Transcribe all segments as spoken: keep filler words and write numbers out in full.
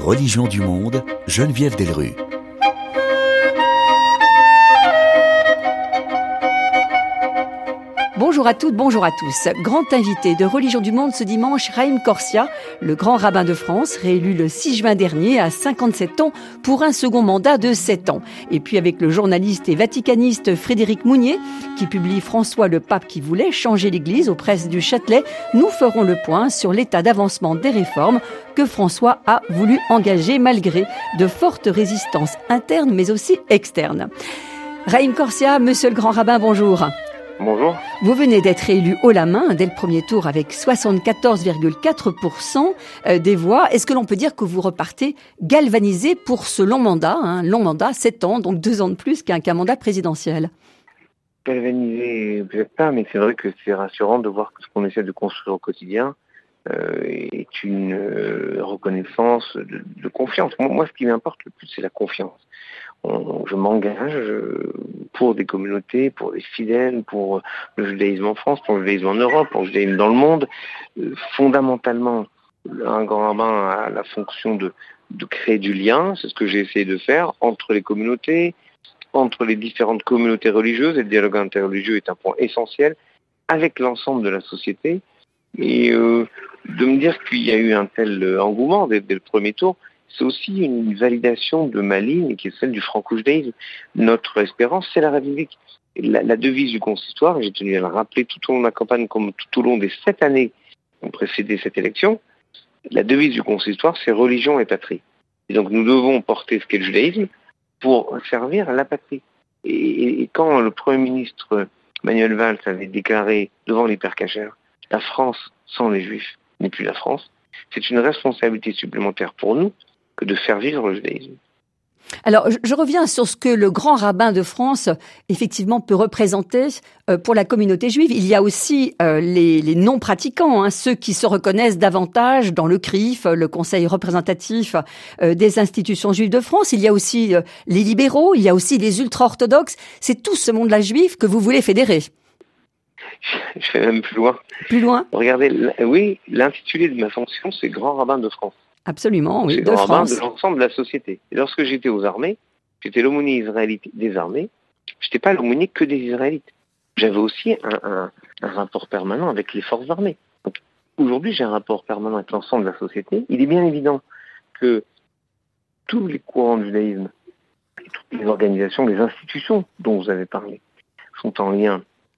Religion du monde, Geneviève Delrue. Bonjour à toutes, bonjour à tous. Grand invité de Religion du monde ce dimanche, Raïm Corsia, le grand rabbin de France, réélu le six juin dernier à cinquante-sept ans pour un second mandat de sept ans. Et puis avec le journaliste et vaticaniste Frédéric Mounier, qui publie François le pape qui voulait changer l'Église aux presses du Châtelet, nous ferons le point sur l'état d'avancement des réformes que François a voulu engager malgré de fortes résistances internes mais aussi externes. Raïm Corsia, monsieur le grand rabbin, bonjour. Bonjour. Vous venez d'être élu haut la main dès le premier tour avec soixante-quatorze virgule quatre pour cent des voix. Est-ce que l'on peut dire que vous repartez galvanisé pour ce long mandat, un hein, long mandat, sept ans, donc deux ans de plus qu'un, qu'un mandat présidentiel? Galvanisé, peut-être pas, mais c'est vrai que c'est rassurant de voir que ce qu'on essaie de construire au quotidien euh, est une euh, reconnaissance de, de confiance. Moi, moi, ce qui m'importe le plus, c'est la confiance. On, je m'engage pour des communautés, pour des fidèles, pour le judaïsme en France, pour le judaïsme en Europe, pour le judaïsme dans le monde. Euh, fondamentalement, un grand rabbin a la fonction de, de créer du lien, c'est ce que j'ai essayé de faire, entre les communautés, entre les différentes communautés religieuses, et le dialogue interreligieux est un point essentiel, avec l'ensemble de la société. Et euh, de me dire qu'il y a eu un tel engouement dès, dès le premier tour, c'est aussi une validation de ma ligne qui est celle du franco-judaïsme. Notre espérance, c'est la République. La, la devise du consistoire, et j'ai tenu à le rappeler tout au long de la campagne, comme tout au long des sept années qui ont précédé cette élection, la devise du consistoire, c'est religion et patrie. Et donc nous devons porter ce qu'est le judaïsme pour servir la patrie. Et, et, et quand le Premier ministre Manuel Valls avait déclaré devant l'hypercachère, la France sans les Juifs n'est plus la France, c'est une responsabilité supplémentaire pour nous que de faire vivre le judaïsme. Alors, je, je reviens sur ce que le grand rabbin de France, effectivement, peut représenter euh, pour la communauté juive. Il y a aussi euh, les, les non-pratiquants, hein, ceux qui se reconnaissent davantage dans le C R I F, le Conseil représentatif euh, des institutions juives de France. Il y a aussi euh, les libéraux, il y a aussi les ultra-orthodoxes. C'est tout ce monde-là juif que vous voulez fédérer. Je vais même plus loin. Plus loin ? Regardez, oui, l'intitulé de ma fonction, c'est grand rabbin de France. Absolument, oui, c'est de grand France. rabbin de l'ensemble de la société. Et lorsque j'étais aux armées, j'étais l'aumônier israélite des armées, je n'étais pas l'aumônier que des Israélites. J'avais aussi un, un, un rapport permanent avec les forces armées. Donc, aujourd'hui, j'ai un rapport permanent avec l'ensemble de la société. Il est bien évident que tous les courants du judaïsme, et toutes les organisations, les institutions dont vous avez parlé, sont en lien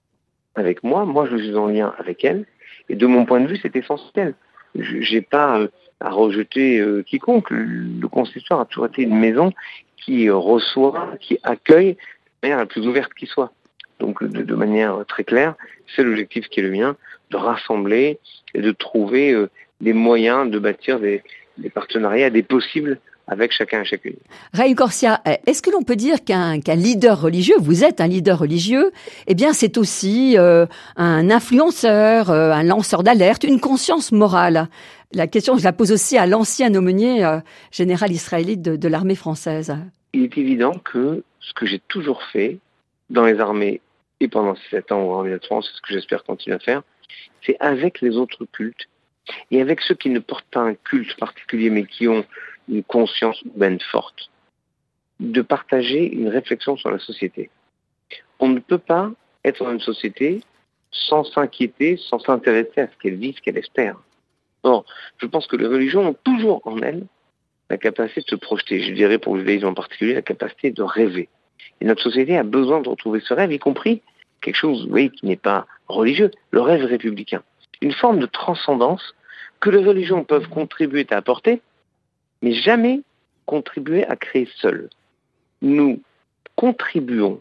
avec moi. Moi, je suis en lien avec elles. Et de mon point de vue, c'est essentiel. Je n'ai pas euh, à rejeter euh, quiconque. Le, le consistoire a toujours été une maison qui euh, reçoit, qui accueille de manière la plus ouverte qui soit. Donc, de, de manière très claire, c'est l'objectif qui est le mien, de rassembler et de trouver euh, des moyens de bâtir des, des partenariats, des possibles avec chacun et chacune. Raïm Corsia, est-ce que l'on peut dire qu'un, qu'un leader religieux, vous êtes un leader religieux, eh bien c'est aussi euh, un influenceur, euh, un lanceur d'alerte, une conscience morale? La question, je la pose aussi à l'ancien aumônier euh, général israélite de, de l'armée française. Il est évident que ce que j'ai toujours fait dans les armées et pendant ces sept ans au armée de France, c'est ce que j'espère continuer à faire, c'est avec les autres cultes et avec ceux qui ne portent pas un culte particulier mais qui ont une conscience humaine forte, de partager une réflexion sur la société. On ne peut pas être dans une société sans s'inquiéter, sans s'intéresser à ce qu'elle vit, ce qu'elle espère. Or, je pense que les religions ont toujours en elles la capacité de se projeter, je dirais pour le judaïsme en particulier, la capacité de rêver. Et notre société a besoin de retrouver ce rêve, y compris quelque chose, vous voyez, qui n'est pas religieux, le rêve républicain. Une forme de transcendance que les religions peuvent contribuer à apporter, mais jamais contribuer à créer seul. Nous contribuons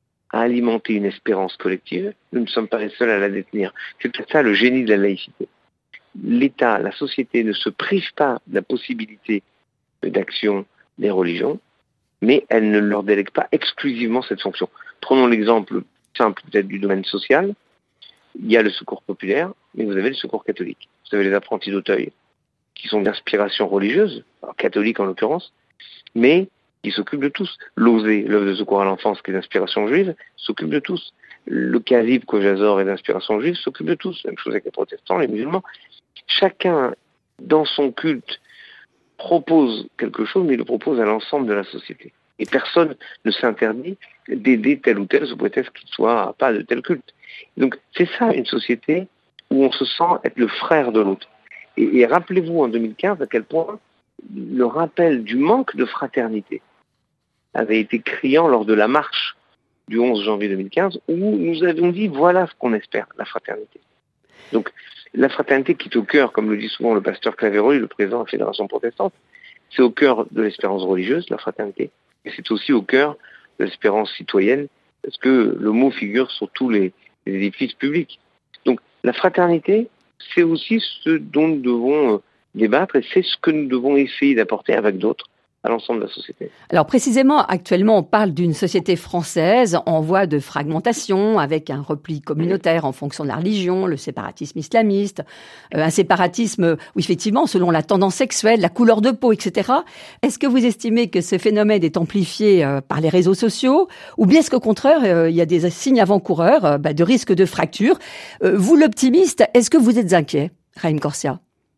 à alimenter une espérance collective, nous ne sommes pas les seuls à la détenir. C'est peut-être ça le génie de la laïcité. L'État, la société ne se prive pas de la possibilité d'action des religions, mais elle ne leur délègue pas exclusivement cette fonction. Prenons l'exemple simple peut-être du domaine social. Il y a le secours populaire, mais vous avez le secours catholique. Vous avez les apprentis d'Auteuil, qui sont d'inspiration religieuse, catholique en l'occurrence, mais qui s'occupent de tous. L'O S E, l'œuvre de secours à l'enfance, qui est d'inspiration juive, s'occupe de tous. Le Kavib, Kojazor est d'inspiration juive, s'occupe de tous. Même chose avec les protestants, les musulmans. Chacun, dans son culte, propose quelque chose, mais il le propose à l'ensemble de la société. Et personne ne s'interdit d'aider tel ou tel sous prétexte qu'il soit pas de tel culte. Donc c'est ça une société où on se sent être le frère de l'autre. Et, et rappelez-vous en deux mille quinze à quel point le rappel du manque de fraternité avait été criant lors de la marche du onze janvier deux mille quinze, où nous avions dit voilà ce qu'on espère, la fraternité. Donc la fraternité qui est au cœur, comme le dit souvent le pasteur Claverol, le président de la Fédération protestante, c'est au cœur de l'espérance religieuse, la fraternité, et c'est aussi au cœur de l'espérance citoyenne, parce que le mot figure sur tous les, les édifices publics. Donc la fraternité, c'est aussi ce dont nous devons euh, débattre, et c'est ce que nous devons essayer d'apporter avec d'autres à l'ensemble de la société. Alors précisément, actuellement, on parle d'une société française en voie de fragmentation, avec un repli communautaire en fonction de la religion, le séparatisme islamiste, euh, un séparatisme, où effectivement, selon la tendance sexuelle, la couleur de peau, et cetera. Est-ce que vous estimez que ce phénomène est amplifié euh, par les réseaux sociaux, ou bien est-ce qu'au contraire, euh, il y a des signes avant-coureurs euh, bah, de risque de fracture? euh, Vous, l'optimiste, est-ce que vous êtes inquiet, Raïm Corsia?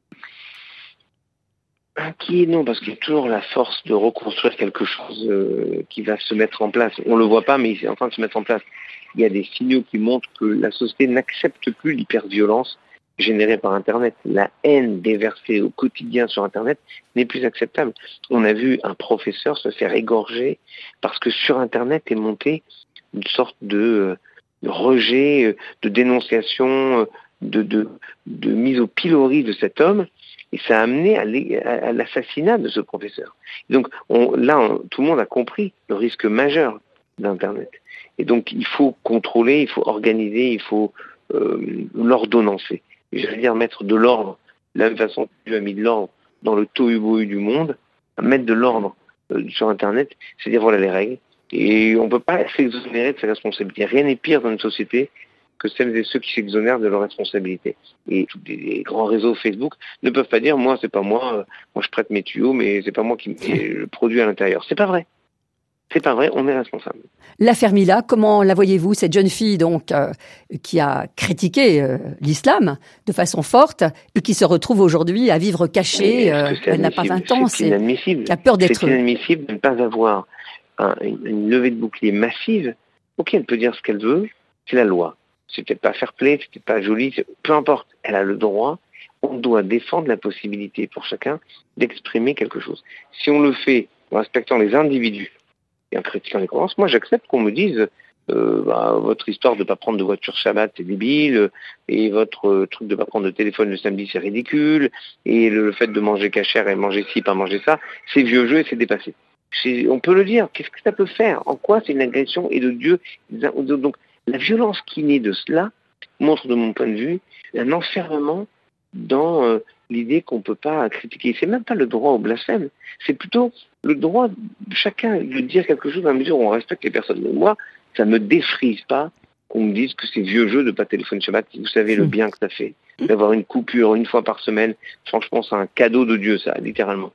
Inquiet, non, parce qu'il y a toujours la force de reconstruire quelque chose euh, qui va se mettre en place. On le voit pas, mais il est en train de se mettre en place. Il y a des signaux qui montrent que la société n'accepte plus l'hyperviolence générée par Internet. La haine déversée au quotidien sur Internet n'est plus acceptable. On a vu un professeur se faire égorger parce que sur Internet est montée une sorte de, de rejet, de dénonciation, de, de, de mise au pilori de cet homme. Et ça a amené à l'assassinat de ce professeur. Donc on, là, on, tout le monde a compris le risque majeur d'Internet. Et donc il faut contrôler, il faut organiser, il faut euh, l'ordonnancer. Je veux dire mettre de l'ordre, de la même façon que Dieu a mis de l'ordre dans le tohu-bohu du monde, mettre de l'ordre euh, sur Internet, c'est dire voilà les règles. Et on ne peut pas s'exonérer de ses responsabilités. Rien n'est pire dans une société que celles et ceux qui s'exonèrent de leurs responsabilités. Et tous les grands réseaux Facebook ne peuvent pas dire, moi, c'est pas moi, euh, moi je prête mes tuyaux, mais c'est pas moi qui mets le produit à l'intérieur. C'est pas vrai. C'est pas vrai, on est responsable. L'affaire Mila, comment la voyez-vous, cette jeune fille donc euh, qui a critiqué euh, l'islam de façon forte et qui se retrouve aujourd'hui à vivre cachée, euh, elle n'a pas vingt ans, c'est inadmissible. Qui a peur d'être... C'est inadmissible de ne pas avoir un, une, une levée de bouclier massive. Ok, elle peut dire ce qu'elle veut, c'est la loi. C'est peut-être pas fair play, c'est peut-être pas joli, peu importe, elle a le droit, on doit défendre la possibilité pour chacun d'exprimer quelque chose. Si on le fait en respectant les individus et en critiquant les croyances, moi j'accepte qu'on me dise euh, bah, votre histoire de ne pas prendre de voiture Shabbat c'est débile, et votre euh, truc de ne pas prendre de téléphone le samedi c'est ridicule, et le, le fait de manger cachère et manger ci, pas manger ça, c'est vieux jeu et c'est dépassé. C'est, on peut le dire, qu'est-ce que ça peut faire? En quoi c'est une agression et de Dieu? Donc la violence qui naît de cela montre, de mon point de vue, un enfermement dans euh, l'idée qu'on ne peut pas critiquer. C'est même pas le droit au blasphème, c'est plutôt le droit de chacun de dire quelque chose à mesure où on respecte les personnes. Mais moi, ça ne me défrise pas qu'on me dise que c'est vieux jeu de ne pas téléphoner Shabbat. Vous savez le bien que ça fait d'avoir une coupure une fois par semaine. Franchement, c'est un cadeau de Dieu, ça, littéralement.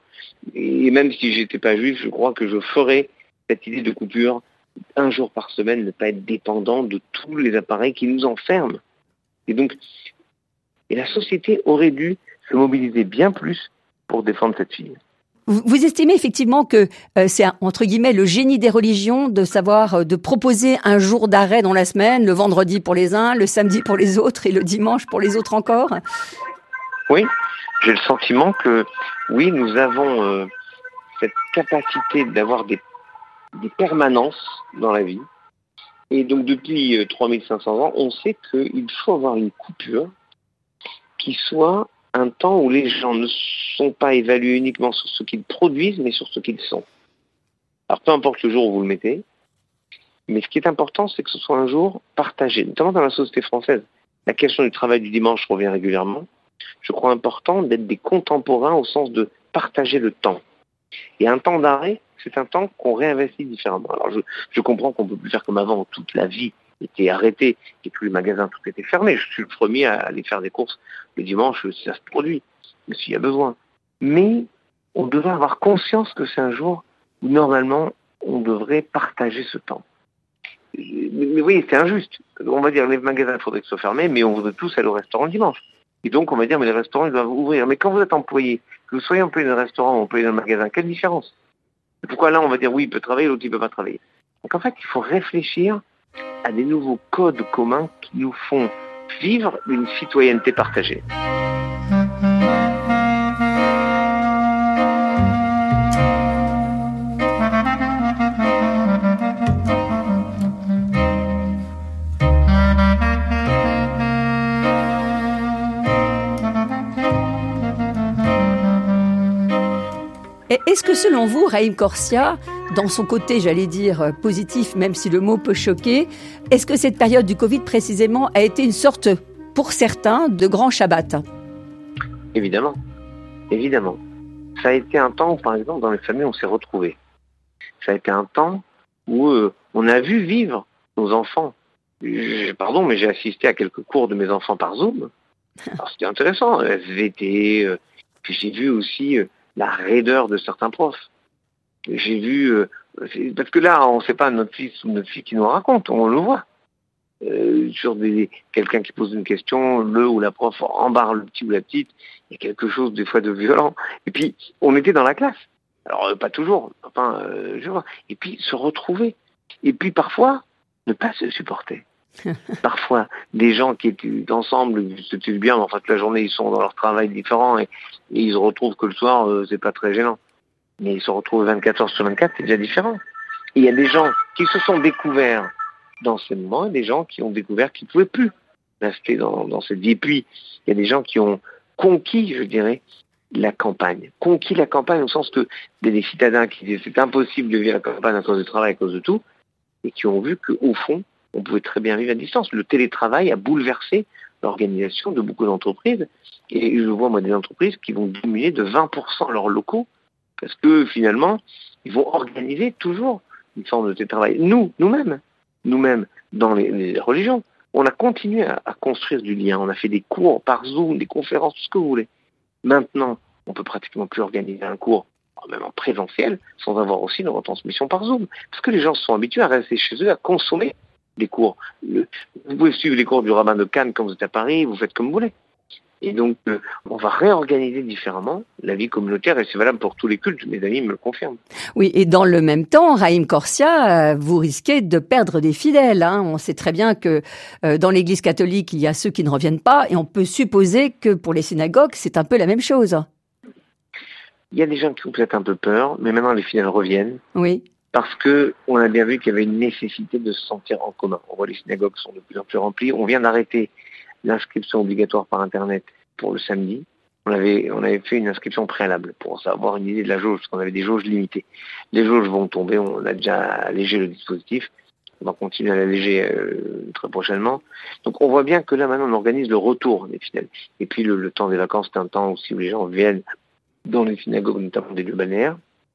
Et même si j'étais pas juif, je crois que je ferais cette idée de coupure un jour par semaine, ne pas être dépendant de tous les appareils qui nous enferment. Et donc, et la société aurait dû se mobiliser bien plus pour défendre cette fille. Vous, vous estimez effectivement que euh, c'est, entre guillemets, le génie des religions de savoir, euh, de proposer un jour d'arrêt dans la semaine, le vendredi pour les uns, le samedi pour les autres et le dimanche pour les autres encore? Oui, j'ai le sentiment que, oui, nous avons euh, cette capacité d'avoir des des permanences dans la vie. Et donc depuis euh, trois mille cinq cents ans, on sait qu'il faut avoir une coupure qui soit un temps où les gens ne sont pas évalués uniquement sur ce qu'ils produisent, mais sur ce qu'ils sont. Alors peu importe le jour où vous le mettez, mais ce qui est important, c'est que ce soit un jour partagé, notamment dans la société française. La question du travail du dimanche revient régulièrement. Je crois important d'être des contemporains au sens de partager le temps. Et un temps d'arrêt, c'est un temps qu'on réinvestit différemment. Alors je, je comprends qu'on ne peut plus faire comme avant, où toute la vie était arrêtée et tous les magasins, tout était fermé. Je suis le premier à aller faire des courses le dimanche si ça se produit, s'il y a besoin. Mais on devrait avoir conscience que c'est un jour où normalement on devrait partager ce temps. Mais, mais oui, c'est injuste. On va dire les magasins, il faudrait qu'ils soient fermés, mais on voudrait tous aller au restaurant le dimanche. Et donc on va dire mais les restaurants ils doivent ouvrir. Mais quand vous êtes employé, Que vous soyez employé dans le restaurant ou employé dans le magasin, quelle différence? Pourquoi là on va dire oui, il peut travailler, l'autre il peut pas travailler? Donc en fait, il faut réfléchir à des nouveaux codes communs qui nous font vivre une citoyenneté partagée. Est-ce que selon vous, Raïm Corsia, dans son côté, j'allais dire, positif, même si le mot peut choquer, est-ce que cette période du Covid, précisément, a été une sorte, pour certains, de grand Shabbat? Évidemment, évidemment. Ça a été un temps où, par exemple, dans les familles, on s'est retrouvés. Ça a été un temps où euh, on a vu vivre nos enfants. Je, pardon, mais j'ai assisté à quelques cours de mes enfants par Zoom. Alors, c'était intéressant, S V T, euh, puis j'ai vu aussi... Euh, la raideur de certains profs. J'ai vu, euh, parce que là, on ne sait pas notre fils ou notre fille qui nous raconte, on le voit. Euh, sur des, quelqu'un qui pose une question, le ou la prof embarre le petit ou la petite, il y a quelque chose des fois de violent. Et puis, on était dans la classe. Alors, euh, pas toujours, enfin, euh, je vois. Et puis, se retrouver. Et puis, parfois, ne pas se supporter. Parfois, des gens qui étaient ensemble, se tuent bien, mais en fait, la journée, ils sont dans leur travail différent et, et ils se retrouvent que le soir, euh, c'est pas très gênant. Mais ils se retrouvent vingt-quatre heures sur vingt-quatre, c'est déjà différent. Et il y a des gens qui se sont découverts dans ces moments et des gens qui ont découvert qu'ils ne pouvaient plus rester dans, dans cette vie. Et puis, il y a des gens qui ont conquis, je dirais, la campagne. Conquis la campagne au sens que des citadins qui disaient c'est impossible de vivre la campagne à cause du travail, à cause de tout, et qui ont vu qu'au fond, on pouvait très bien vivre à distance. Le télétravail a bouleversé l'organisation de beaucoup d'entreprises. Et je vois, moi, des entreprises qui vont diminuer de vingt pour cent leurs locaux parce que, finalement, ils vont organiser toujours une forme de télétravail. Nous, nous-mêmes, nous-mêmes, dans les, les religions, on a continué à, à construire du lien. On a fait des cours par Zoom, des conférences, tout ce que vous voulez. Maintenant, on peut pratiquement plus organiser un cours, même en présentiel, sans avoir aussi une retransmission par Zoom. Parce que les gens se sont habitués à rester chez eux, à consommer des cours. Le, vous pouvez suivre les cours du rabbin de Cannes quand vous êtes à Paris, vous faites comme vous voulez. Et donc, euh, on va réorganiser différemment la vie communautaire, et c'est valable pour tous les cultes, mes amis me le confirment. Oui, et dans le même temps, Raïm Corsia, euh, vous risquez de perdre des fidèles. Hein. On sait très bien que euh, dans l'Église catholique, il y a ceux qui ne reviennent pas, et on peut supposer que pour les synagogues, c'est un peu la même chose. Il y a des gens qui ont peut-être un peu peur, mais maintenant les fidèles reviennent. Oui. Parce que on a bien vu qu'il y avait une nécessité de se sentir en commun. On voit les synagogues sont de plus en plus remplies. On vient d'arrêter l'inscription obligatoire par Internet pour le samedi. On avait, on avait fait une inscription préalable pour avoir une idée de la jauge, parce qu'on avait des jauges limitées. Les jauges vont tomber, on a déjà allégé le dispositif. On va continuer à l'alléger euh, très prochainement. Donc on voit bien que là maintenant on organise le retour des fidèles. Et puis le, le temps des vacances, c'est un temps aussi où les gens viennent dans les synagogues, notamment des lieux balnéaires.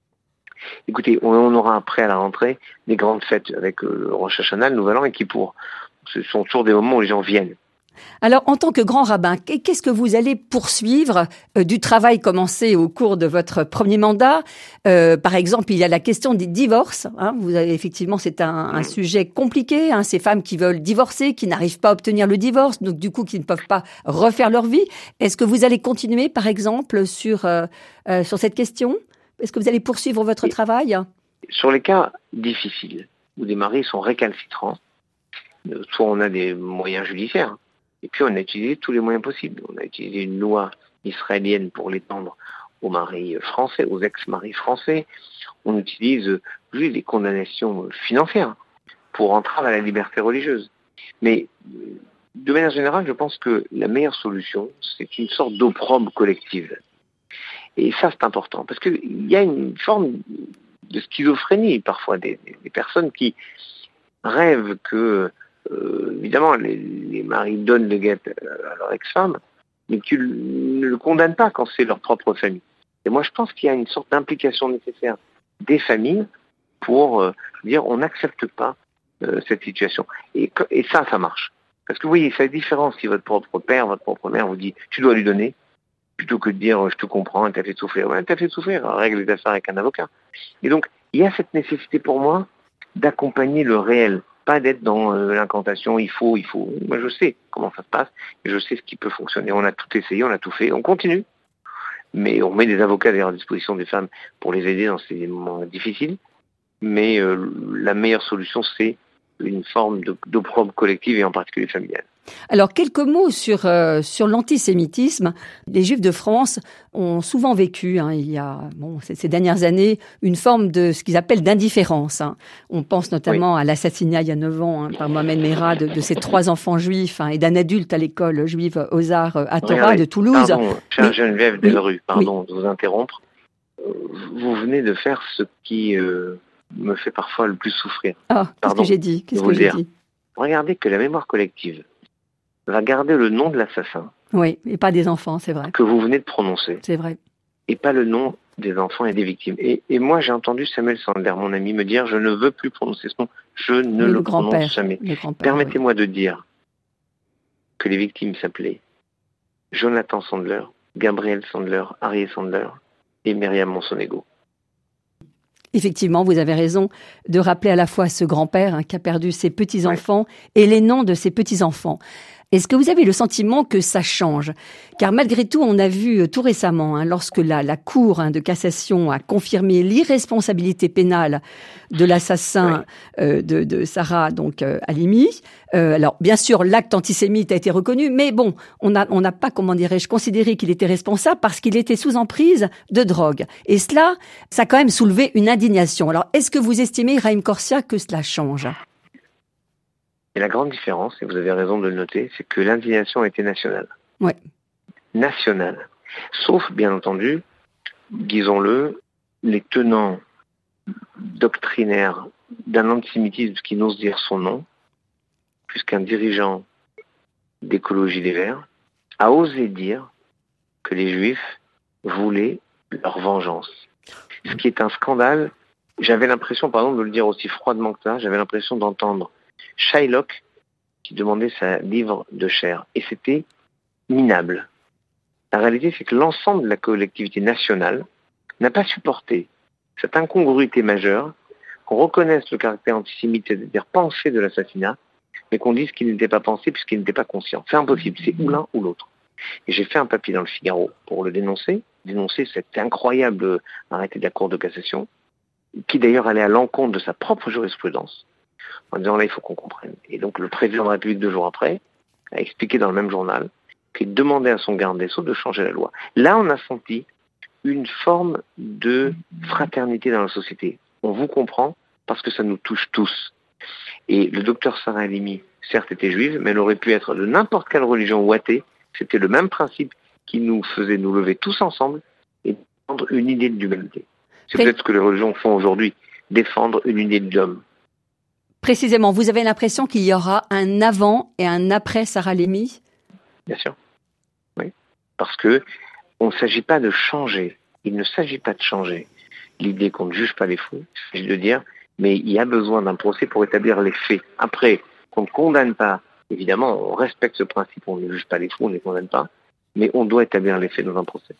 Écoutez, on aura après à la rentrée des grandes fêtes avec le Rosh Hashanah, le Nouvel An et Kippour. Ce sont toujours des moments où les gens viennent. Alors, en tant que grand rabbin, qu'est-ce que vous allez poursuivre euh, du travail commencé au cours de votre premier mandat? euh, Par exemple, il y a la question des divorces. Hein, vous avez effectivement, c'est un, un mmh. sujet compliqué. Hein, ces femmes qui veulent divorcer, qui n'arrivent pas à obtenir le divorce, donc du coup, qui ne peuvent pas refaire leur vie. Est-ce que vous allez continuer, par exemple, sur euh, euh, sur cette question? Est-ce que vous allez poursuivre votre Et travail? Sur les cas difficiles, où des maris sont récalcitrants, soit on a des moyens judiciaires, et puis on a utilisé tous les moyens possibles. On a utilisé une loi israélienne pour l'étendre aux maris français, aux ex-maris français. On utilise juste des condamnations financières pour entrave à la liberté religieuse. Mais de manière générale, je pense que la meilleure solution, c'est une sorte d'opprobre collective. Et ça, c'est important, parce qu'il y a une forme de schizophrénie, parfois, des, des personnes qui rêvent que, euh, évidemment, les, les maris donnent le guet à leur ex-femme, mais qu'ils ne le condamnent pas quand c'est leur propre famille. Et moi, je pense qu'il y a une sorte d'implication nécessaire des familles pour euh, dire on n'accepte pas euh, cette situation. Et, et ça, ça marche. Parce que vous voyez, c'est la différence si votre propre père, votre propre mère vous dit tu dois lui donner, plutôt que de dire je te comprends, t'as fait souffrir. Ouais, t'as fait souffrir, règle les affaires avec un avocat. Et donc, il y a cette nécessité pour moi d'accompagner le réel, pas d'être dans euh, l'incantation, il faut, il faut. Moi, je sais comment ça se passe, et je sais ce qui peut fonctionner. On a tout essayé, on a tout fait, on continue. Mais on met des avocats d'ailleurs à disposition des femmes pour les aider dans ces moments difficiles. Mais euh, la meilleure solution, c'est une forme de, d'opprobre collective et en particulier familiale. Alors, quelques mots sur euh, sur l'antisémitisme. Les Juifs de France ont souvent vécu, hein, il y a bon ces, ces dernières années, une forme de ce qu'ils appellent d'indifférence. Hein. On pense notamment oui. à l'assassinat il y a neuf ans hein, par Mohamed Merah de, de ces trois enfants juifs hein, et d'un adulte à l'école juive Ozar à Torah Regardez, de Toulouse. Pardon, chère Geneviève Delrue, pardon oui. de vous interrompre. Vous venez de faire ce qui euh, me fait parfois le plus souffrir. Ah, qu'est-ce que j'ai dit Qu'est-ce que j'ai dit Regardez que la mémoire collective va garder le nom de l'assassin. Oui, et pas des enfants, c'est vrai. Que vous venez de prononcer. C'est vrai. Et pas le nom des enfants et des victimes. Et, et moi, j'ai entendu Samuel Sandler, mon ami, me dire « Je ne veux plus prononcer ce nom. Je ne le, le prononce jamais. » Permettez-moi oui. de dire que les victimes s'appelaient Jonathan Sandler, Gabriel Sandler, Harry Sandler et Myriam Monsonego. Effectivement, vous avez raison de rappeler à la fois ce grand-père hein, qui a perdu ses petits-enfants ouais. et les noms de ses petits-enfants. Est-ce que vous avez le sentiment que ça change ? Car malgré tout, on a vu tout récemment, hein, lorsque la, la Cour hein, de cassation a confirmé l'irresponsabilité pénale de l'assassin ouais. euh, de, de Sarah donc euh, Halimi. Euh, alors, bien sûr, l'acte antisémite a été reconnu, mais bon, on n'a on n'a pas, comment dirais-je, considéré qu'il était responsable parce qu'il était sous emprise de drogue. Et cela, ça a quand même soulevé une indignation. Alors, est-ce que vous estimez, Raïm Corsia, que cela change ? Et la grande différence, et vous avez raison de le noter, c'est que l'indignation a été nationale. Ouais. Nationale. Sauf, bien entendu, disons-le, les tenants doctrinaires d'un antisémitisme qui n'ose dire son nom, puisqu'un dirigeant d'écologie des Verts a osé dire que les Juifs voulaient leur vengeance. Ce qui est un scandale. J'avais l'impression, pardon, de le dire aussi froidement que ça, j'avais l'impression d'entendre Shylock qui demandait sa livre de chair. Et c'était minable. La réalité, c'est que l'ensemble de la collectivité nationale n'a pas supporté cette incongruité majeure, qu'on reconnaisse le caractère antisémite, c'est-à-dire pensée de l'assassinat, mais qu'on dise qu'il n'était pas pensé puisqu'il n'était pas conscient. C'est impossible, c'est ou l'un ou l'autre. Et j'ai fait un papier dans le Figaro pour le dénoncer, dénoncer cet incroyable arrêté de la Cour de cassation, qui d'ailleurs allait à l'encontre de sa propre jurisprudence, en disant là, il faut qu'on comprenne. Et donc le président de la République, deux jours après, a expliqué dans le même journal qu'il demandait à son garde des Sceaux de changer la loi. Là, on a senti une forme de fraternité dans la société. On vous comprend parce que ça nous touche tous. Et le docteur Sarah Halimi, certes, était juive, mais elle aurait pu être de n'importe quelle religion ou athée. C'était le même principe qui nous faisait nous lever tous ensemble et défendre une idée de l'humanité. C'est peut-être ce que les religions font aujourd'hui, défendre une idée de l'homme. Précisément, vous avez l'impression qu'il y aura un avant et un après Sarah Halimi ? Bien sûr, oui. Parce que on ne s'agit pas de changer, il ne s'agit pas de changer l'idée qu'on ne juge pas les fous, il s'agit de dire, mais il y a besoin d'un procès pour établir les faits. Après, qu'on ne condamne pas, évidemment, on respecte ce principe, on ne juge pas les fous, on ne les condamne pas, mais on doit établir les faits dans un procès.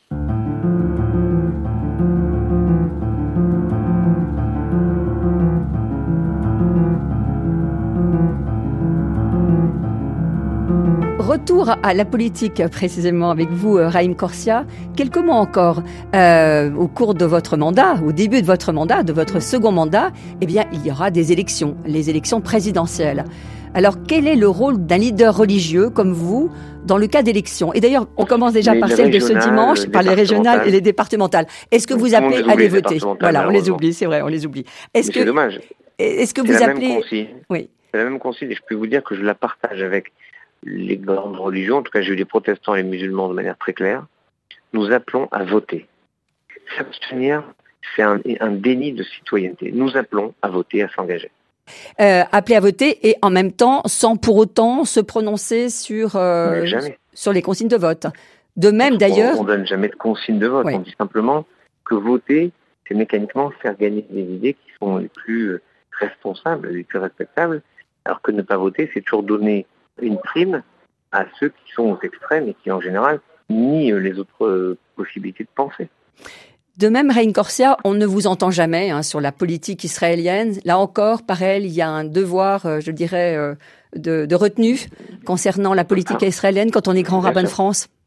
Retour à la politique, précisément, avec vous, Raïm Corsia. Quelques mots encore. Euh, au cours de votre mandat, au début de votre mandat, de votre second mandat, eh bien, il y aura des élections, les élections présidentielles. Alors, quel est le rôle d'un leader religieux comme vous dans le cas d'élections ? Et d'ailleurs, on commence déjà les par celle de ce dimanche, par les régionales et les départementales. Est-ce que vous appelez à les voter ? Voilà, on les oublie, c'est vrai, on les oublie. Est-ce que, c'est dommage. Est-ce que c'est vous la appelez... Même consigne. Oui. C'est la même consigne et je peux vous dire que je la partage avec les grandes religions, en tout cas j'ai eu les protestants et les musulmans de manière très claire. Nous appelons à voter. S'abstenir, c'est un, un déni de citoyenneté. Nous appelons à voter, à s'engager. Euh, appeler à voter et en même temps, sans pour autant se prononcer sur, euh, sur les consignes de vote. De même d'ailleurs... On ne donne jamais de consignes de vote. Oui. On dit simplement que voter, c'est mécaniquement faire gagner des idées qui sont les plus responsables, les plus respectables, alors que ne pas voter, c'est toujours donner une prime à ceux qui sont aux extrêmes et qui, en général, nient les autres possibilités de penser. De même, Raïm Corsia, on ne vous entend jamais hein, sur la politique israélienne. Là encore, par elle, il y a un devoir, euh, je dirais, euh, de, de retenue concernant la politique ah. israélienne quand on est grand rabbin de France. Oui.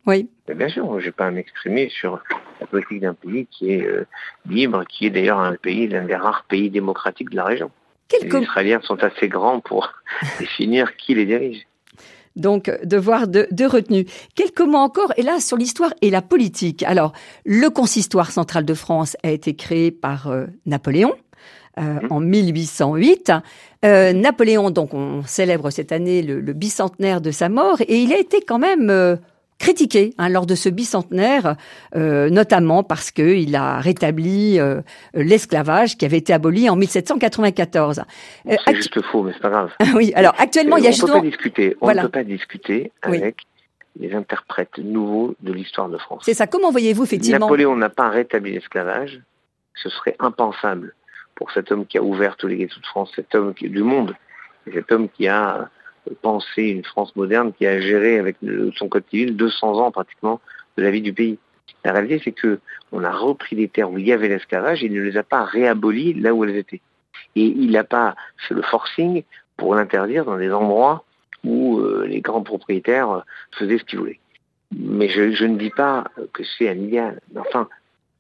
Mais bien sûr, je n'ai pas à m'exprimer sur la politique d'un pays qui est euh, libre, qui est d'ailleurs un pays, l'un des rares pays démocratiques de la région. Quelques... Les Israéliens sont assez grands pour définir qui les dirige. Donc, devoir de, de retenue. Quelques mots encore, et là, sur l'histoire et la politique. Alors, le Consistoire central de France a été créé par euh, Napoléon. Euh, mmh. En mille huit cent huit. Euh, Napoléon, donc on célèbre cette année le, le bicentenaire de sa mort, et il a été quand même euh, critiqué hein, lors de ce bicentenaire, euh, notamment parce qu'il a rétabli euh, l'esclavage qui avait été aboli en mille sept cent quatre-vingt-quatorze. Euh, c'est actu... juste faux, mais c'est pas grave. Oui, alors actuellement, euh, il y a on justement... peut pas discuter. On voilà. ne peut pas discuter avec oui. les interprètes nouveaux de l'histoire de France. C'est ça. Comment voyez-vous effectivement... Napoléon n'a pas rétabli l'esclavage. Ce serait impensable pour cet homme qui a ouvert tous les ghettos de France, cet homme qui, du monde, et cet homme qui a pensé une France moderne, qui a géré avec le, son code civil deux cents ans pratiquement de la vie du pays. La réalité, c'est que on a repris des terres où il y avait l'esclavage et il ne les a pas réabolies là où elles étaient. Et il n'a pas fait le forcing pour l'interdire dans des endroits où euh, les grands propriétaires faisaient ce qu'ils voulaient. Mais je, je ne dis pas que c'est un idéal. Enfin,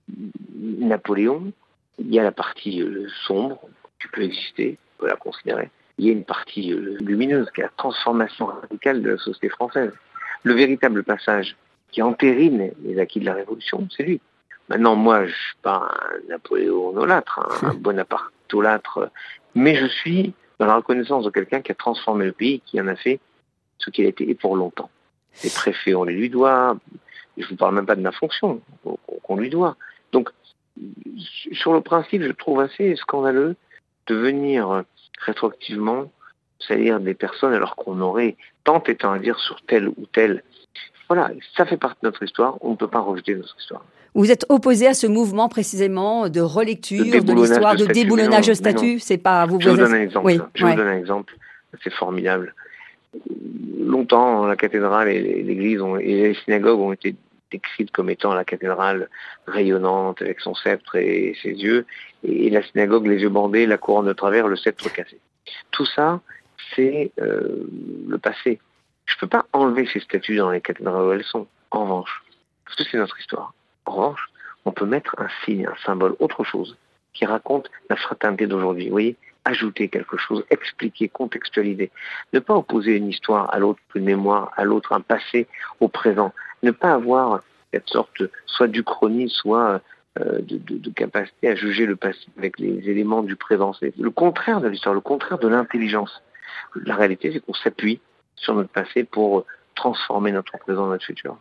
Napoléon, il y a la partie euh, sombre qui peut exister, on peut la considérer. Il y a une partie euh, lumineuse qui est la transformation radicale de la société française. Le véritable passage qui entérine les acquis de la Révolution, c'est lui. Maintenant, moi, je suis pas un napoléonolâtre, un, un bonapartolâtre, mais je suis dans la reconnaissance de quelqu'un qui a transformé le pays, qui en a fait ce qu'il a été et pour longtemps. Les préfets, on les lui doit. Je ne vous parle même pas de ma fonction qu'on lui doit. Donc, sur le principe, je trouve assez scandaleux de venir rétroactivement salir des personnes alors qu'on aurait tant étant à dire sur telle ou telle. Voilà, ça fait partie de notre histoire, on ne peut pas rejeter notre histoire. Vous êtes opposé à ce mouvement précisément de relecture de, de l'histoire, de, de déboulonnage de statut, c'est pas vous. Je vous donne un exemple. Oui, je ouais. vous donne un exemple. C'est formidable. Longtemps, la cathédrale et l'église ont, et les synagogues ont été décrites comme étant la cathédrale rayonnante avec son sceptre et ses yeux, et la synagogue les yeux bandés, la couronne de travers, le sceptre cassé. Tout ça, c'est euh, le passé. Je ne peux pas enlever ces statues dans les cathédrales où elles sont. En revanche, parce que c'est notre histoire. En revanche, on peut mettre un signe, un symbole, autre chose, qui raconte la fraternité d'aujourd'hui. Vous voyez, ajouter quelque chose, expliquer, contextualiser. Ne pas opposer une histoire à l'autre, une mémoire à l'autre, un passé au présent. Ne pas avoir cette sorte soit d'uchronie, soit euh, de, de, de capacité à juger le passé avec les éléments du présent. C'est le contraire de l'histoire, le contraire de l'intelligence. La réalité, c'est qu'on s'appuie sur notre passé pour transformer notre présent, notre futur.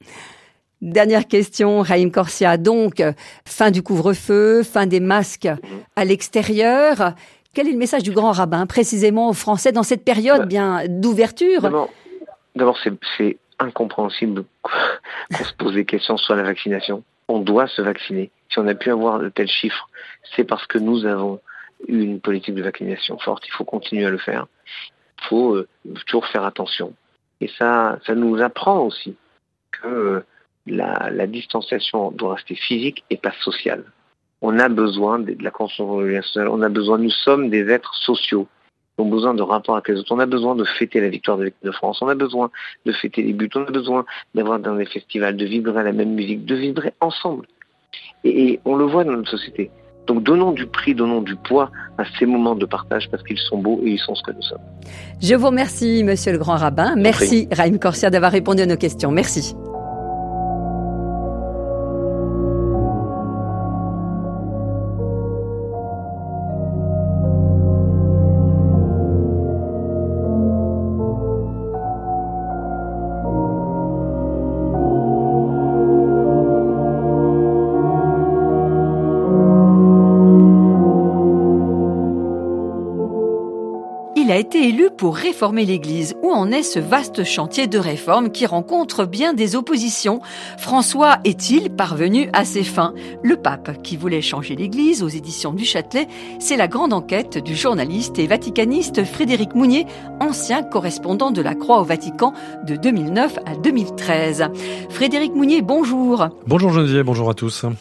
Dernière question, Raïm Corsia. Donc, fin du couvre-feu, fin des masques mmh. à l'extérieur. Quel est le message du grand rabbin, précisément aux Français, dans cette période bah, bien d'ouverture? D'abord, d'abord c'est, c'est incompréhensible qu'on se pose des questions sur la vaccination. On doit se vacciner. Si on a pu avoir de tels chiffres, c'est parce que nous avons eu une politique de vaccination forte. Il faut continuer à le faire. Il faut euh, toujours faire attention. Et ça, ça nous apprend aussi que euh, la, la distanciation doit rester physique et pas sociale. On a besoin de, de la conscience sociale. On a besoin, nous sommes des êtres sociaux. On a besoin de rapport avec les autres. On a besoin de fêter la victoire de l'équipe de France. On a besoin de fêter les buts. On a besoin d'avoir dans les festivals, de vibrer à la même musique, de vibrer ensemble. Et, et on le voit dans notre société. Donc donnons du prix, donnons du poids à ces moments de partage parce qu'ils sont beaux et ils sont ce que nous sommes. Je vous remercie, monsieur le grand rabbin. Merci, Raïm Corsia, d'avoir répondu à nos questions. Merci. Il a été élu pour réformer l'Église. Où en est ce vaste chantier de réforme qui rencontre bien des oppositions? François est-il parvenu à ses fins? Le pape qui voulait changer l'Église aux éditions du Châtelet, c'est la grande enquête du journaliste et vaticaniste Frédéric Mounier, ancien correspondant de la Croix au Vatican de deux mille neuf à deux mille treize. Frédéric Mounier, bonjour. Bonjour Geneviève, bonjour à tous.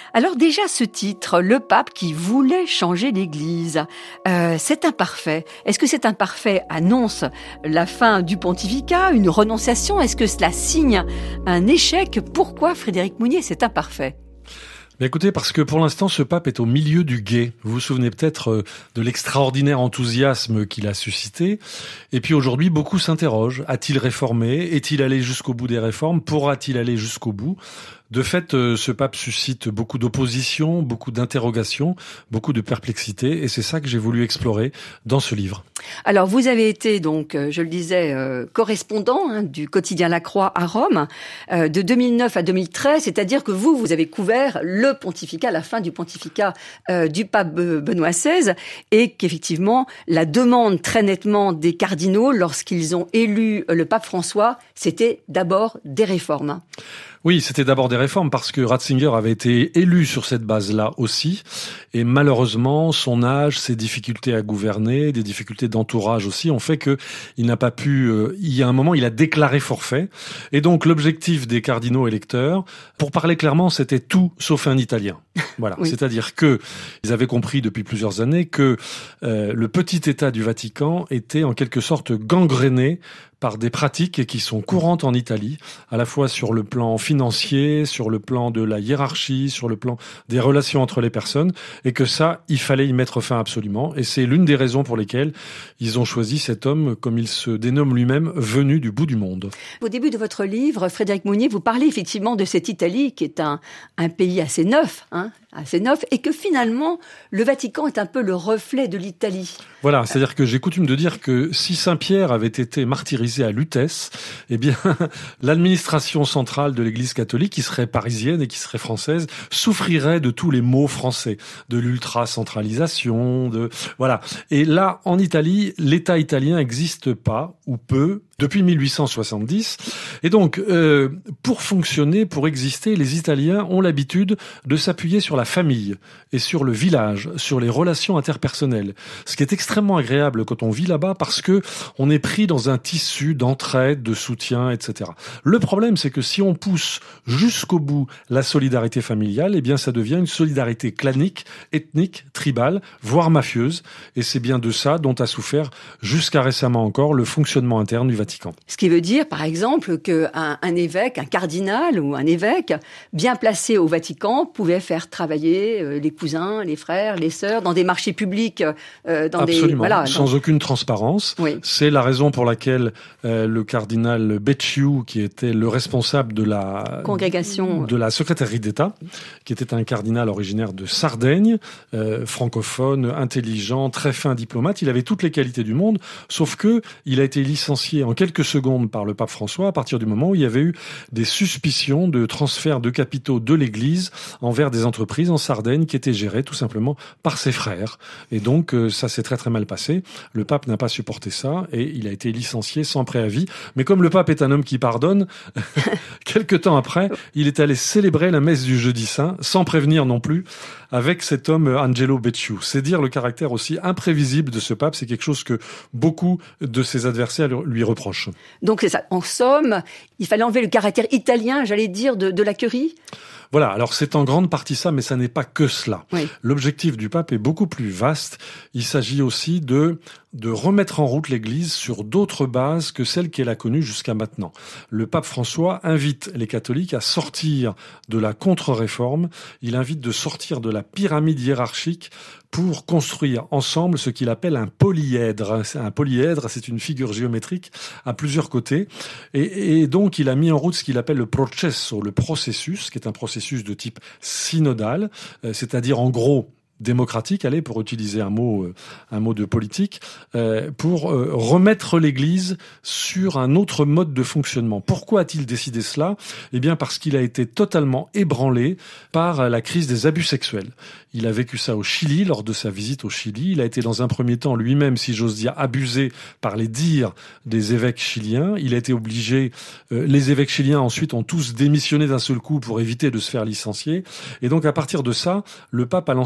Alors déjà ce titre, le pape qui voulait changer l'Église, euh, c'est imparfait. Est-ce que cet imparfait annonce la fin du pontificat, une renonciation? Est-ce que cela signe un échec? Pourquoi, Frédéric Mounier, c'est imparfait? Mais écoutez, parce que pour l'instant, ce pape est au milieu du gué. Vous vous souvenez peut-être de l'extraordinaire enthousiasme qu'il a suscité. Et puis aujourd'hui, beaucoup s'interrogent. A-t-il réformé? Est-il allé jusqu'au bout des réformes? Pourra-t-il aller jusqu'au bout? De fait, ce pape suscite beaucoup d'opposition, beaucoup d'interrogations, beaucoup de perplexité, et c'est ça que j'ai voulu explorer dans ce livre. Alors, vous avez été donc, je le disais, euh, correspondant hein, du quotidien La Croix à Rome euh, de deux mille neuf à deux mille treize, c'est-à-dire que vous, vous avez couvert le pontificat, la fin du pontificat euh, du pape Benoît seize, et qu'effectivement, la demande très nettement des cardinaux lorsqu'ils ont élu le pape François, c'était d'abord des réformes. Oui, c'était d'abord des réformes parce que Ratzinger avait été élu sur cette base-là aussi. Et malheureusement, son âge, ses difficultés à gouverner, des difficultés d'entourage aussi, ont fait que il n'a pas pu... Euh, il y a un moment, il a déclaré forfait. Et donc, l'objectif des cardinaux électeurs, pour parler clairement, c'était tout sauf un Italien. Voilà. Oui. C'est-à-dire que ils avaient compris depuis plusieurs années que euh, le petit État du Vatican était en quelque sorte gangréné par des pratiques qui sont courantes en Italie, à la fois sur le plan financier, sur le plan de la hiérarchie, sur le plan des relations entre les personnes, et que ça, il fallait y mettre fin absolument. Et c'est l'une des raisons pour lesquelles ils ont choisi cet homme, comme il se dénomme lui-même, venu du bout du monde. Au début de votre livre, Frédéric Mounier, vous parlez effectivement de cette Italie qui est un, un pays assez neuf, hein, assez neuf, et que finalement, le Vatican est un peu le reflet de l'Italie. Voilà, c'est-à-dire que j'ai coutume de dire que si Saint-Pierre avait été martyrisé à Lutèce, eh bien, l'administration centrale de l'Église catholique, qui serait parisienne et qui serait française, souffrirait de tous les maux français, de l'ultra-centralisation, de, voilà. Et là, en Italie, l'État italien n'existe pas, ou peu, depuis mille huit cent soixante-dix. Et donc, euh, pour fonctionner, pour exister, les Italiens ont l'habitude de s'appuyer sur la famille et sur le village, sur les relations interpersonnelles. Ce qui est extrêmement agréable quand on vit là-bas parce que on est pris dans un tissu d'entraide, de soutien, et cetera. Le problème, c'est que si on pousse jusqu'au bout la solidarité familiale, eh bien, ça devient une solidarité clanique, ethnique, tribale, voire mafieuse. Et c'est bien de ça dont a souffert jusqu'à récemment encore le fonctionnement interne du Vatican. Ce qui veut dire, par exemple, qu'un un évêque, un cardinal ou un évêque bien placé au Vatican pouvait faire travailler euh, les cousins, les frères, les sœurs dans des marchés publics, euh, dans Absolument, des voilà, sans dans... aucune transparence. Oui. C'est la raison pour laquelle euh, le cardinal Becciu, qui était le responsable de la congrégation de la secrétairerie d'État, qui était un cardinal originaire de Sardaigne, euh, francophone, intelligent, très fin diplomate, il avait toutes les qualités du monde, sauf que il a été licencié en quelques secondes par le pape François à partir du moment où il y avait eu des suspicions de transfert de capitaux de l'Église envers des entreprises en Sardaigne qui étaient gérées tout simplement par ses frères. Et donc ça s'est très très mal passé. Le pape n'a pas supporté ça et il a été licencié sans préavis. Mais comme le pape est un homme qui pardonne, quelques temps après, il est allé célébrer la messe du Jeudi Saint sans prévenir non plus avec cet homme Angelo Becciu. C'est dire le caractère aussi imprévisible de ce pape. C'est quelque chose que beaucoup de ses adversaires lui reprochent. Donc c'est ça. En somme, il fallait enlever le caractère italien, j'allais dire, de, de la curie. Voilà, alors c'est en grande partie ça, mais ça n'est pas que cela. Oui. L'objectif du pape est beaucoup plus vaste. Il s'agit aussi de de remettre en route l'Église sur d'autres bases que celles qu'elle a connues jusqu'à maintenant. Le pape François invite les catholiques à sortir de la contre-réforme. Il invite de sortir de la pyramide hiérarchique pour construire ensemble ce qu'il appelle un polyèdre. Un polyèdre, c'est une figure géométrique à plusieurs côtés. Et, et donc, il a mis en route ce qu'il appelle le processo, le processus, qui est un processus de type synodal, euh, c'est-à-dire en gros démocratique, allez, pour utiliser un mot, euh, un mot de politique, euh, pour euh, remettre l'Église sur un autre mode de fonctionnement. Pourquoi a-t-il décidé cela ? Eh bien, parce qu'il a été totalement ébranlé par la crise des abus sexuels. Il a vécu ça au Chili, lors de sa visite au Chili. Il a été dans un premier temps lui-même, si j'ose dire, abusé par les dires des évêques chiliens. Il a été obligé, euh, les évêques chiliens ensuite ont tous démissionné d'un seul coup pour éviter de se faire licencier. Et donc, à partir de ça, le pape a lancé une grande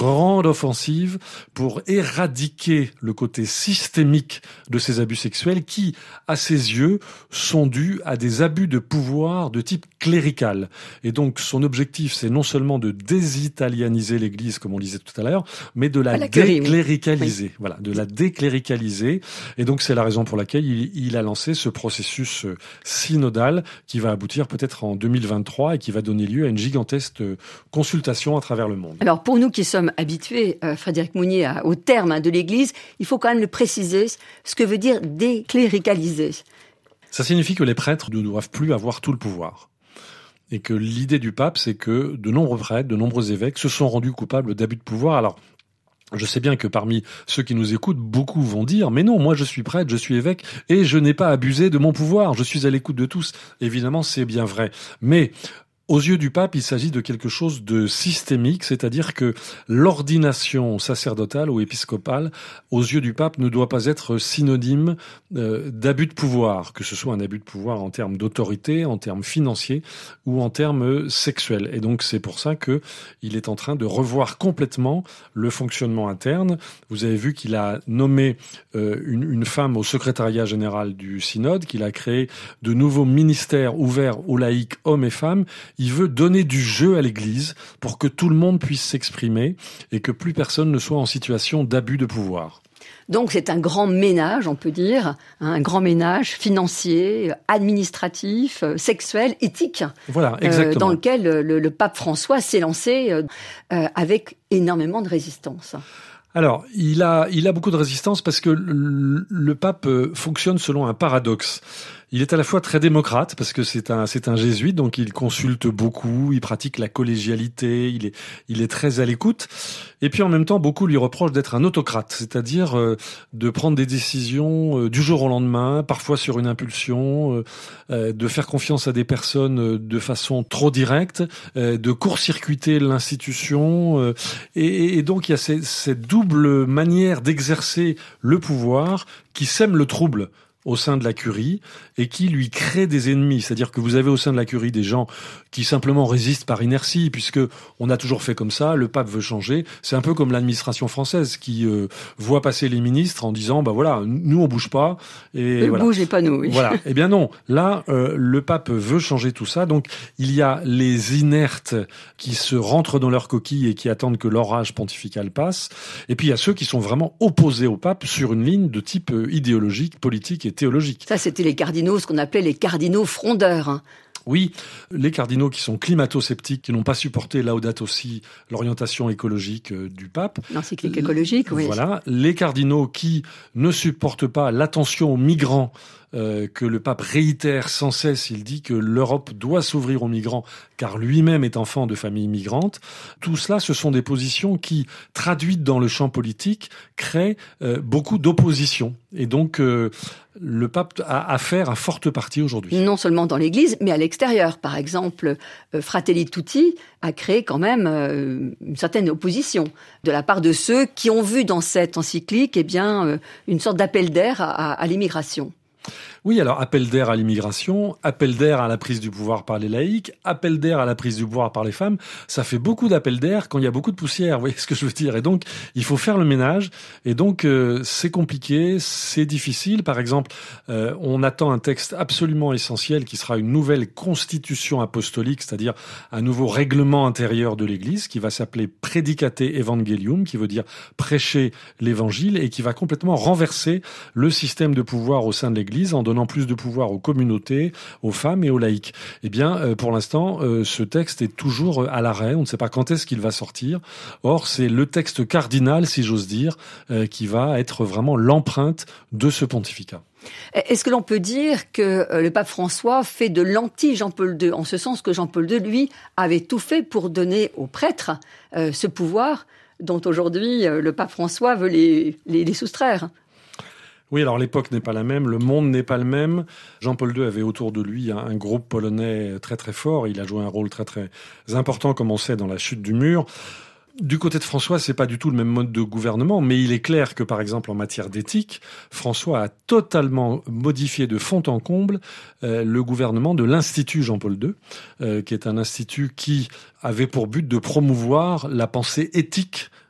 grande offensive pour éradiquer le côté systémique de ces abus sexuels qui, à ses yeux, sont dus à des abus de pouvoir de type clérical. Et donc, son objectif, c'est non seulement de désitalianiser l'Église, comme on disait tout à l'heure, mais de la, la décléricaliser. Oui. Voilà, de la décléricaliser. Et donc, c'est la raison pour laquelle il, il a lancé ce processus synodal qui va aboutir peut-être en deux mille vingt-trois et qui va donner lieu à une gigantesque consultation à travers le monde. Alors, pour nous qui sommes habitués, euh, Frédéric Mounier, à, au terme hein, de l'Église, il faut quand même le préciser, ce que veut dire décléricaliser. Ça signifie que les prêtres ne doivent plus avoir tout le pouvoir. Et que l'idée du pape, c'est que de nombreux prêtres, de nombreux évêques se sont rendus coupables d'abus de pouvoir. Alors, je sais bien que parmi ceux qui nous écoutent, beaucoup vont dire « Mais non, moi je suis prêtre, je suis évêque et je n'ai pas abusé de mon pouvoir, je suis à l'écoute de tous. » Évidemment, c'est bien vrai. Mais aux yeux du pape, il s'agit de quelque chose de systémique, c'est-à-dire que l'ordination sacerdotale ou épiscopale, aux yeux du pape, ne doit pas être synonyme euh, d'abus de pouvoir, que ce soit un abus de pouvoir en termes d'autorité, en termes financiers ou en termes sexuels. Et donc c'est pour ça que il est en train de revoir complètement le fonctionnement interne. Vous avez vu qu'il a nommé euh, une, une femme au secrétariat général du synode, qu'il a créé de nouveaux ministères ouverts aux laïcs, hommes et femmes. Il veut donner du jeu à l'Église pour que tout le monde puisse s'exprimer et que plus personne ne soit en situation d'abus de pouvoir. Donc c'est un grand ménage, on peut dire, un grand ménage financier, administratif, sexuel, éthique. Voilà, exactement. Euh, dans lequel le, le pape François s'est lancé euh, avec énormément de résistance. Alors, il a, il a beaucoup de résistance parce que le, le pape fonctionne selon un paradoxe. Il est à la fois très démocrate parce que c'est un c'est un jésuite, donc il consulte beaucoup, il pratique la collégialité, il est il est très à l'écoute. Et puis en même temps, beaucoup lui reprochent d'être un autocrate, c'est-à-dire euh, de prendre des décisions euh, du jour au lendemain, parfois sur une impulsion, euh, de faire confiance à des personnes de façon trop directe, euh, de court-circuiter l'institution. Euh, et, et donc il y a ces, cette double manière d'exercer le pouvoir qui sème le trouble au sein de la curie et qui lui crée des ennemis. C'est-à-dire que vous avez au sein de la curie des gens qui simplement résistent par inertie, puisque on a toujours fait comme ça, le pape veut changer. C'est un peu comme l'administration française qui euh, voit passer les ministres en disant bah voilà, nous on bouge pas et ne voilà. bougez pas nous. Oui. Voilà. Eh bien non, là euh, le pape veut changer tout ça. Donc il y a les inertes qui se rentrent dans leur coquille et qui attendent que l'orage pontifical passe, et puis il y a ceux qui sont vraiment opposés au pape sur une ligne de type euh, idéologique, politique et théologique. Ça, c'était les cardinaux, ce qu'on appelait les cardinaux frondeurs. Hein. Oui, les cardinaux qui sont climato-sceptiques, qui n'ont pas supporté Laudato Si, l'orientation écologique euh, du pape. L'encyclique écologique, oui. Voilà, les cardinaux qui ne supportent pas l'attention aux migrants, euh, que le pape réitère sans cesse. Il dit que l'Europe doit s'ouvrir aux migrants, car lui-même est enfant de famille migrante. Tout cela, ce sont des positions qui, traduites dans le champ politique, créent euh, beaucoup d'opposition. Et donc, euh, le pape a affaire à forte partie aujourd'hui. Non seulement dans l'Église, mais à l'extérieur. Par exemple, euh, Fratelli Tutti a créé quand même euh, une certaine opposition de la part de ceux qui ont vu dans cette encyclique eh bien, euh, une sorte d'appel d'air à, à, à l'immigration. Oui, alors appel d'air à l'immigration, appel d'air à la prise du pouvoir par les laïcs, appel d'air à la prise du pouvoir par les femmes, ça fait beaucoup d'appels d'air quand il y a beaucoup de poussière, vous voyez ce que je veux dire. Et donc, il faut faire le ménage, et donc euh, c'est compliqué, c'est difficile. Par exemple, euh, on attend un texte absolument essentiel qui sera une nouvelle constitution apostolique, c'est-à-dire un nouveau règlement intérieur de l'Église qui va s'appeler Predicate Evangelium, qui veut dire prêcher l'Évangile, et qui va complètement renverser le système de pouvoir au sein de l'Église en donnant plus de pouvoir aux communautés, aux femmes et aux laïcs. Eh bien, euh, pour l'instant, euh, ce texte est toujours à l'arrêt. On ne sait pas quand est-ce qu'il va sortir. Or, c'est le texte cardinal, si j'ose dire, euh, qui va être vraiment l'empreinte de ce pontificat. Est-ce que l'on peut dire que le pape François fait de l'anti-Jean-Paul deux, en ce sens que Jean-Paul deux, lui, avait tout fait pour donner aux prêtres euh, ce pouvoir dont aujourd'hui euh, le pape François veut les, les, les soustraire? Oui, alors l'époque n'est pas la même, le monde n'est pas le même. Jean-Paul deux avait autour de lui un, un groupe polonais très très fort. Il a joué un rôle très très important, comme on sait, dans la chute du mur. Du côté de François, c'est pas du tout le même mode de gouvernement, mais il est clair que, par exemple, en matière d'éthique, François a totalement modifié de fond en comble euh, le gouvernement de l'Institut Jean-Paul deux, euh, qui est un institut qui avait pour but de promouvoir la pensée éthique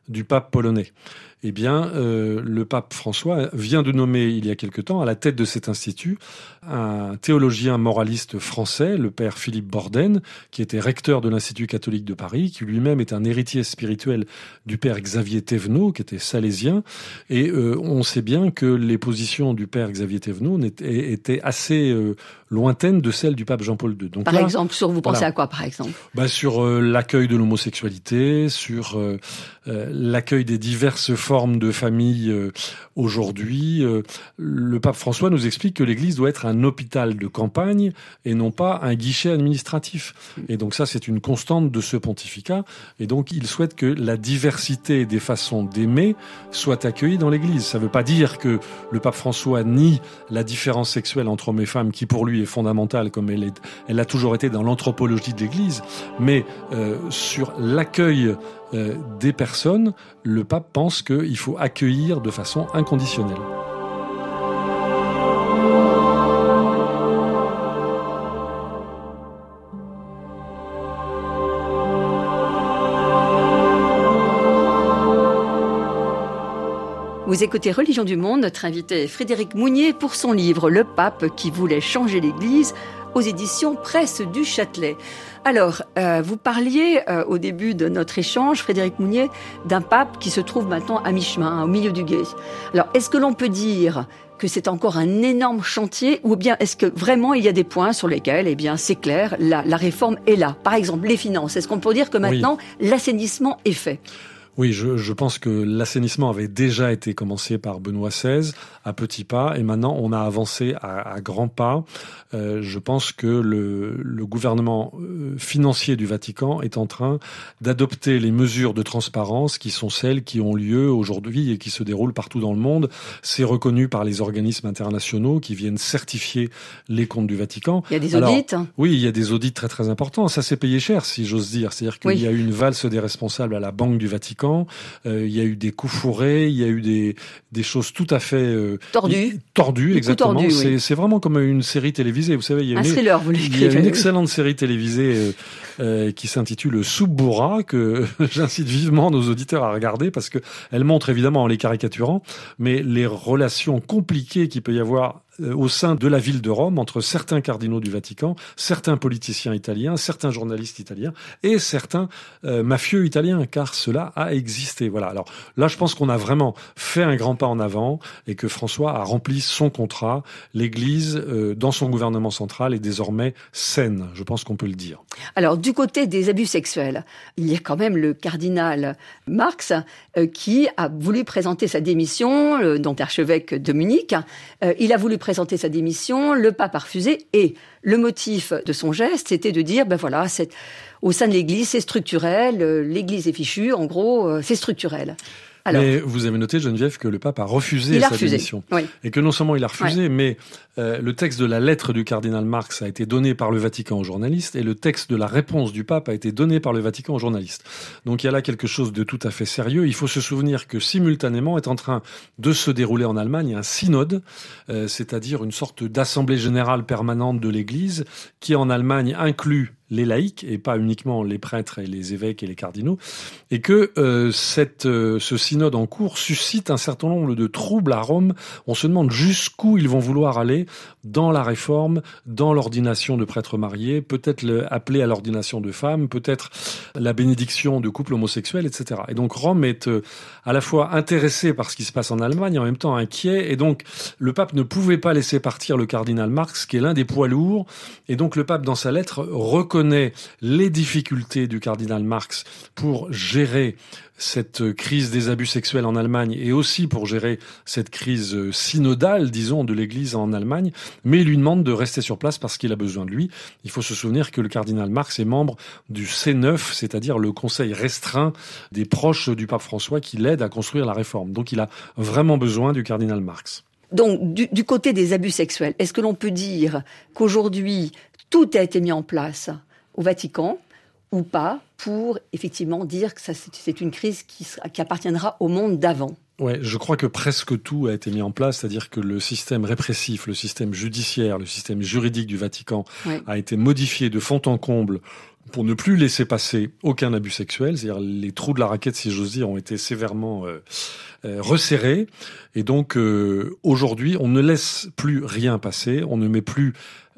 du pape polonais. Eh bien, euh, le pape François vient de nommer, il y a quelque temps, à la tête de cet institut, un théologien moraliste français, le père Philippe Borden, qui était recteur de l'Institut catholique de Paris, qui lui-même est un héritier spirituel du père Xavier Thévenot, qui était salésien. Et euh, on sait bien que les positions du père Xavier Thévenot étaient, étaient assez euh, lointaines de celles du pape Jean-Paul deux. Donc par là, exemple, sur vous pensez voilà. à quoi, par exemple? Bah, sur euh, l'accueil de l'homosexualité, sur euh, euh, l'accueil des diverses formes de famille euh, aujourd'hui. Euh, le pape François nous explique que l'Église doit être un hôpital de campagne et non pas un guichet administratif. Et donc ça, c'est une constante de ce pontificat. Et donc, il souhaite que la diversité des façons d'aimer soit accueillie dans l'Église. Ça ne veut pas dire que le pape François nie la différence sexuelle entre hommes et femmes, qui pour lui est fondamentale, comme elle, est, elle a toujours été dans l'anthropologie de l'Église. Mais euh, sur l'accueil euh, des personnes, le pape pense qu'il faut accueillir de façon inconditionnelle. Vous écoutez Religion du Monde, notre invité est Frédéric Mounier pour son livre « Le pape qui voulait changer l'Église » aux éditions Presse du Châtelet. Alors, euh, vous parliez euh, au début de notre échange, Frédéric Mounier, d'un pape qui se trouve maintenant à mi-chemin, hein, au milieu du gué. Alors, est-ce que l'on peut dire que c'est encore un énorme chantier, ou bien est-ce que vraiment il y a des points sur lesquels, eh bien, c'est clair, la, la réforme est là? Par exemple, les finances. Est-ce qu'on peut dire que maintenant, oui, l'assainissement est fait? Oui, je, je pense que l'assainissement avait déjà été commencé par Benoît seize à petits pas, et maintenant on a avancé à, à grands pas. Euh, je pense que le, le gouvernement financier du Vatican est en train d'adopter les mesures de transparence qui sont celles qui ont lieu aujourd'hui et qui se déroulent partout dans le monde. C'est reconnu par les organismes internationaux qui viennent certifier les comptes du Vatican. Il y a des audits. Alors, oui, il y a des audits très très importants. Ça s'est payé cher, si j'ose dire. C'est-à-dire qu'il oui. y a eu une valse des responsables à la Banque du Vatican. Euh, il y a eu des coups fourrés, il y a eu des des choses tout à fait euh, tordues, tordues exactement. Tordu, c'est oui. c'est vraiment comme une série télévisée. Vous savez, il y a un une, thriller, vous il y a une excellente série télévisée euh, euh, qui s'intitule Subura, que j'incite vivement nos auditeurs à regarder parce que elle montre évidemment en les caricaturant, mais les relations compliquées qu'il peut y avoir au sein de la ville de Rome entre certains cardinaux du Vatican, certains politiciens italiens, certains journalistes italiens et certains euh, mafieux italiens, car cela a existé. Voilà. Alors là, je pense qu'on a vraiment fait un grand pas en avant et que François a rempli son contrat. L'Église, euh, dans son gouvernement central, est désormais saine. Je pense qu'on peut le dire. Alors, du côté des abus sexuels, il y a quand même le cardinal Marx euh, qui a voulu présenter sa démission, euh, donc archevêque de Munich. Euh, il a voulu présenter sa démission, le pape a refusé, et le motif de son geste, c'était de dire, ben voilà, c'est, au sein de l'Église, c'est structurel, l'Église est fichue, en gros, c'est structurel. Alors, mais vous avez noté, Geneviève, que le pape a refusé il a sa refusé, démission. Oui. Et que non seulement il a refusé, oui. mais euh, le texte de la lettre du cardinal Marx a été donné par le Vatican aux journalistes et le texte de la réponse du pape a été donné par le Vatican aux journalistes. Donc il y a là quelque chose de tout à fait sérieux. Il faut se souvenir que simultanément est en train de se dérouler en Allemagne un synode, euh, c'est-à-dire une sorte d'assemblée générale permanente de l'Église qui en Allemagne inclut les laïcs et pas uniquement les prêtres et les évêques et les cardinaux, et que euh, cette, euh, ce synode en cours suscite un certain nombre de troubles à Rome. On se demande jusqu'où ils vont vouloir aller dans la réforme, dans l'ordination de prêtres mariés, peut-être le, appeler à l'ordination de femmes, peut-être la bénédiction de couples homosexuels, et cetera. Et donc Rome est euh, à la fois intéressée par ce qui se passe en Allemagne, en même temps inquiet, et donc le pape ne pouvait pas laisser partir le cardinal Marx, qui est l'un des poids lourds, et donc le pape, dans sa lettre, reconnaît connaît les difficultés du cardinal Marx pour gérer cette crise des abus sexuels en Allemagne et aussi pour gérer cette crise synodale, disons, de l'Église en Allemagne, mais il lui demande de rester sur place parce qu'il a besoin de lui. Il faut se souvenir que le cardinal Marx est membre du C neuf, c'est-à-dire le conseil restreint des proches du pape François qui l'aide à construire la réforme. Donc il a vraiment besoin du cardinal Marx. Donc, du, du côté des abus sexuels, est-ce que l'on peut dire qu'aujourd'hui, tout a été mis en place au Vatican ou pas pour effectivement dire que ça, c'est une crise qui, sera, qui appartiendra au monde d'avant? Ouais, je crois que presque tout a été mis en place, c'est-à-dire que le système répressif, le système judiciaire, le système juridique du Vatican ouais. a été modifié de fond en comble pour ne plus laisser passer aucun abus sexuel. C'est-à-dire les trous de la raquette, si j'ose dire, ont été sévèrement euh, euh, resserrés. Et donc, euh, aujourd'hui, on ne laisse plus rien passer. On ne met plus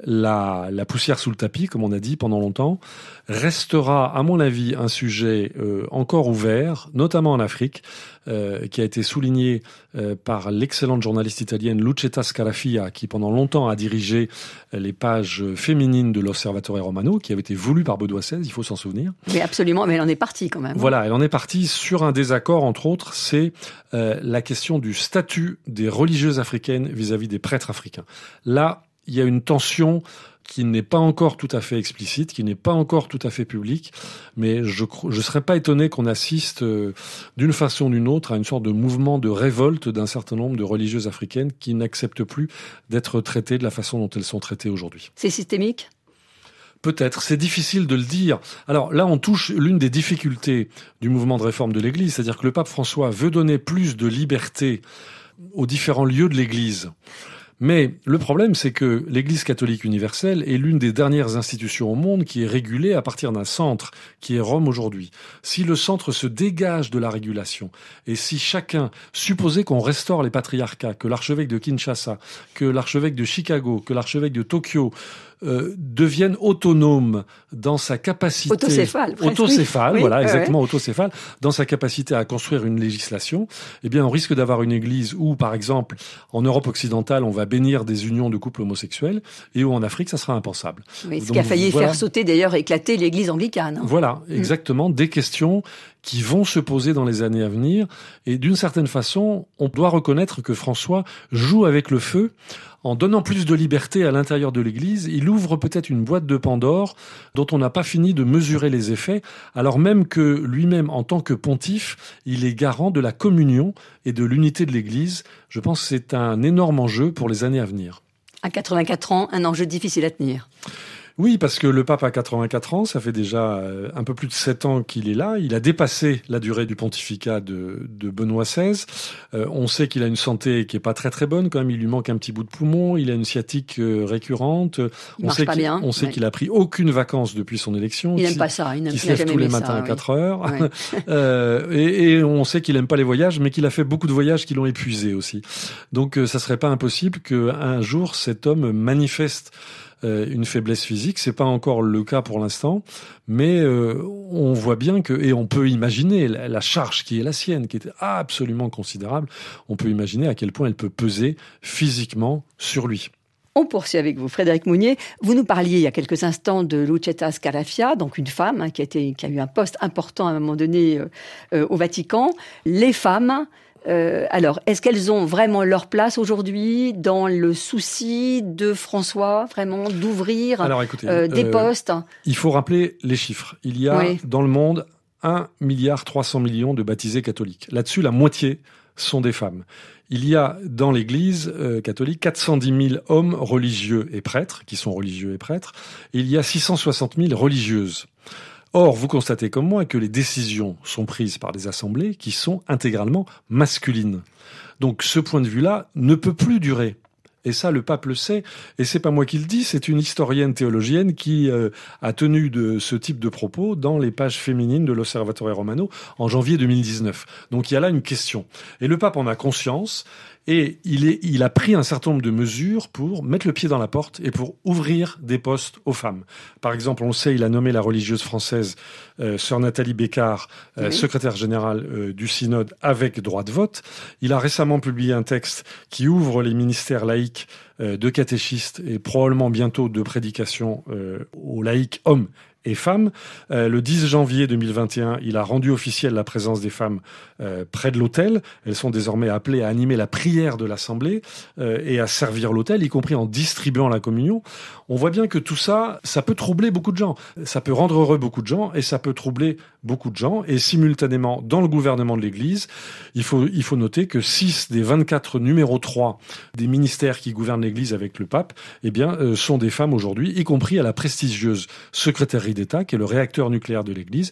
la, la poussière sous le tapis, comme on a dit pendant longtemps. Restera, à mon avis, un sujet euh, encore ouvert, notamment en Afrique, euh, qui a été souligné euh, par l'excellente journaliste italienne Lucetta Scarafia, qui pendant longtemps a dirigé les pages féminines de l'Osservatore Romano, qui avait été voulu par Benoît seize, il faut s'en souvenir. Mais absolument, mais elle en est partie quand même. Voilà, elle en est partie sur un désaccord, entre autres, c'est euh, la question du statut des religieuses africaines vis-à-vis des prêtres africains. Là, il y a une tension qui n'est pas encore tout à fait explicite, qui n'est pas encore tout à fait publique, mais je ne serais pas étonné qu'on assiste euh, d'une façon ou d'une autre à une sorte de mouvement de révolte d'un certain nombre de religieuses africaines qui n'acceptent plus d'être traitées de la façon dont elles sont traitées aujourd'hui. C'est systémique ? Peut-être, c'est difficile de le dire. Alors là, on touche l'une des difficultés du mouvement de réforme de l'Église, c'est-à-dire que le pape François veut donner plus de liberté aux différents lieux de l'Église. Mais le problème, c'est que l'Église catholique universelle est l'une des dernières institutions au monde qui est régulée à partir d'un centre, qui est Rome aujourd'hui. Si le centre se dégage de la régulation, et si chacun, supposait qu'on restaure les patriarcats, que l'archevêque de Kinshasa, que l'archevêque de Chicago, que l'archevêque de Tokyo, Euh, devienne autonome dans sa capacité... Autocéphale. Presque, autocéphale, oui. voilà, Oui, exactement, ouais. autocéphale, dans sa capacité à construire une législation, eh bien, on risque d'avoir une église où, par exemple, en Europe occidentale, on va bénir des unions de couples homosexuels, et où en Afrique, ça sera impensable. Oui, ce Donc, qui a failli voilà. faire sauter, d'ailleurs, éclater l'église anglicane. Voilà, exactement, mmh. des questions qui vont se poser dans les années à venir, et d'une certaine façon, on doit reconnaître que François joue avec le feu. En donnant plus de liberté à l'intérieur de l'Église, il ouvre peut-être une boîte de Pandore dont on n'a pas fini de mesurer les effets, alors même que lui-même, en tant que pontife, il est garant de la communion et de l'unité de l'Église. Je pense que c'est un énorme enjeu pour les années à venir. À quatre-vingt-quatre ans, un enjeu difficile à tenir. Oui, parce que le pape a quatre-vingt-quatre ans, ça fait déjà un peu plus de sept ans qu'il est là. Il a dépassé la durée du pontificat de, de Benoît seize. Euh, on sait qu'il a une santé qui est pas très très bonne quand même. Il lui manque un petit bout de poumon. Il a une sciatique euh, récurrente. Il on marche sait pas qu'il, bien. On sait ouais. qu'il a pris aucune vacances depuis son élection. Il n'aime pas ça. Il n'aime Qui se lève tous les matins ça, à quatre oui. heures. Ouais. euh, et, et on sait qu'il aime pas les voyages, mais qu'il a fait beaucoup de voyages qui l'ont épuisé aussi. Donc euh, ça serait pas impossible qu'un jour cet homme manifeste Euh, une faiblesse physique. C'est pas encore le cas pour l'instant, mais euh, on voit bien que, et on peut imaginer la, la charge qui est la sienne, qui est absolument considérable, on peut imaginer à quel point elle peut peser physiquement sur lui. On poursuit avec vous, Frédéric Mounier. Vous nous parliez il y a quelques instants de Lucetta Scarafia, donc une femme hein, qui, a été, qui a eu un poste important à un moment donné euh, euh, au Vatican. Les femmes... Euh, alors, est-ce qu'elles ont vraiment leur place aujourd'hui dans le souci de François, vraiment d'ouvrir Alors, écoutez, euh, des euh, postes ? Il faut rappeler les chiffres. Il y a oui. dans le monde un milliard trois cents millions de baptisés catholiques. Là-dessus, la moitié sont des femmes. Il y a dans l'Église euh, catholique quatre cent dix mille hommes religieux et prêtres, qui sont religieux et prêtres, et il y a six cent soixante mille religieuses. Or, vous constatez comme moi que les décisions sont prises par des assemblées qui sont intégralement masculines. Donc ce point de vue-là ne peut plus durer. Et ça, le pape le sait. Et c'est pas moi qui le dis, c'est une historienne théologienne qui euh, a tenu de ce type de propos dans les pages féminines de l'Osservatore Romano en janvier deux mille dix-neuf. Donc il y a là une question. Et le pape en a conscience. Et il, est, il a pris un certain nombre de mesures pour mettre le pied dans la porte et pour ouvrir des postes aux femmes. Par exemple, on le sait, il a nommé la religieuse française euh, sœur Nathalie Bécard, euh, oui. secrétaire générale euh, du synode avec droit de vote. Il a récemment publié un texte qui ouvre les ministères laïques euh, de catéchistes et probablement bientôt de prédication euh, aux laïcs hommes et femmes. Euh, le dix janvier deux mille vingt et un, il a rendu officielle la présence des femmes euh, près de l'autel. Elles sont désormais appelées à animer la prière de l'Assemblée euh, et à servir l'autel, y compris en distribuant la communion. On voit bien que tout ça, ça peut troubler beaucoup de gens. Ça peut rendre heureux beaucoup de gens et ça peut troubler beaucoup de gens. Et simultanément, dans le gouvernement de l'Église, il faut, il faut noter que six des vingt-quatre numéro trois des ministères qui gouvernent l'Église avec le pape, eh bien, euh, sont des femmes aujourd'hui, y compris à la prestigieuse secrétaire d'État, qui est le réacteur nucléaire de l'Église.